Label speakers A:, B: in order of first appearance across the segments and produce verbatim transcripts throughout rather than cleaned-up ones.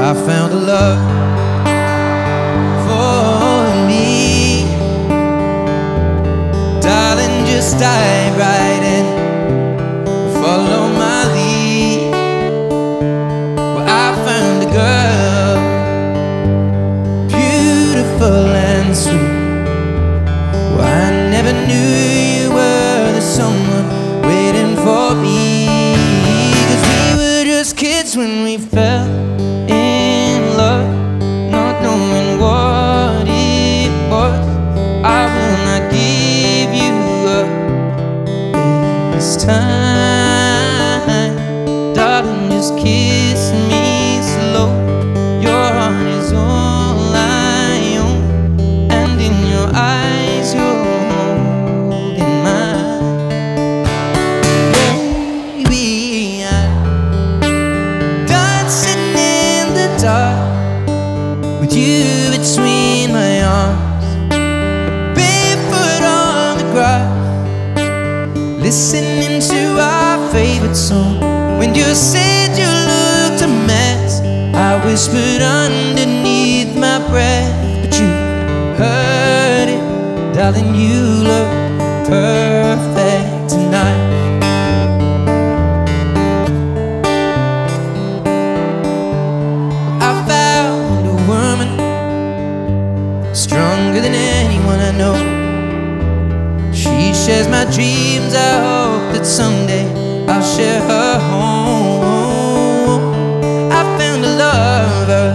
A: I found a love for me. Darling, just dive right in, follow my lead. Well, I found a girl, beautiful and sweet. Well, I never knew you were the someone waiting for me. 'Cause we were just kids when we fell in love, not knowing what it was. I will not give you up this time. Darling, just kiss me slow. Your heart is all I own, and in your eyes you're holding mine. Baby, I'm dancing in the dark with you between my arms, barefoot on the grass, listening to our favorite song. When you said you looked a mess, I whispered underneath my breath, but you heard it. Darling, you look perfect tonight. I found a woman stronger than anyone I know. She shares my dreams. I hope that someday I'll share her home. I found a lover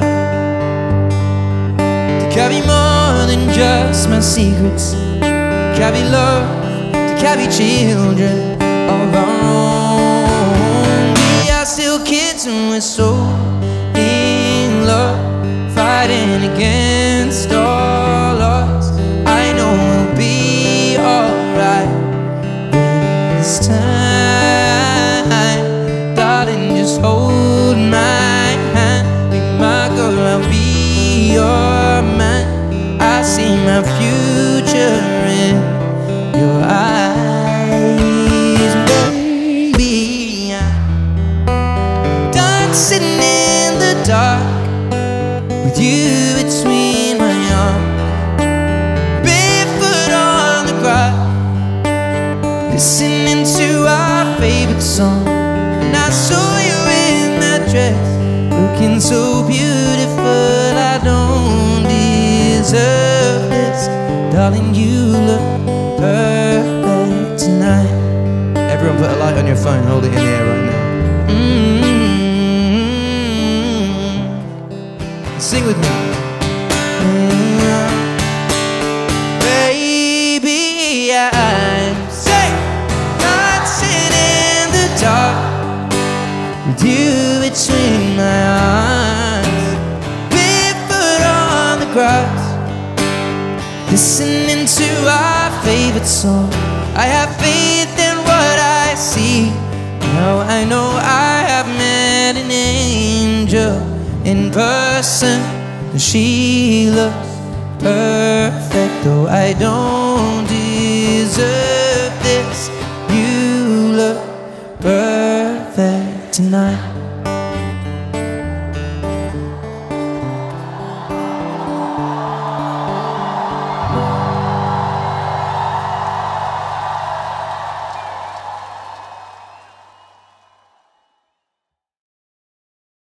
A: to carry more than just my secrets, to carry love, to carry children of our own. We are still kids and we're so in love, fighting against all odds. I know we'll be alright this time. Darling, just hold my hand, be my girl, I'll be your man. I see my future in your eyes, baby. I'm dancing in the dark with you between my arms, barefoot on the grass, listening to our favorite song. And I saw you in that dress, looking so beautiful. I don't deserve this. Darling, you look perfect tonight. Everyone put a light on your phone, hold it in the air right now. Mm-hmm. Sing with me. Mm-hmm. Baby, I'm safe, dancing in the dark with you between my arms, barefoot on the grass, listening to our favorite song. I have faith in what I see. Now I know I have met an angel in person, and she looks perfect. Though I don't deserve this, you look perfect tonight.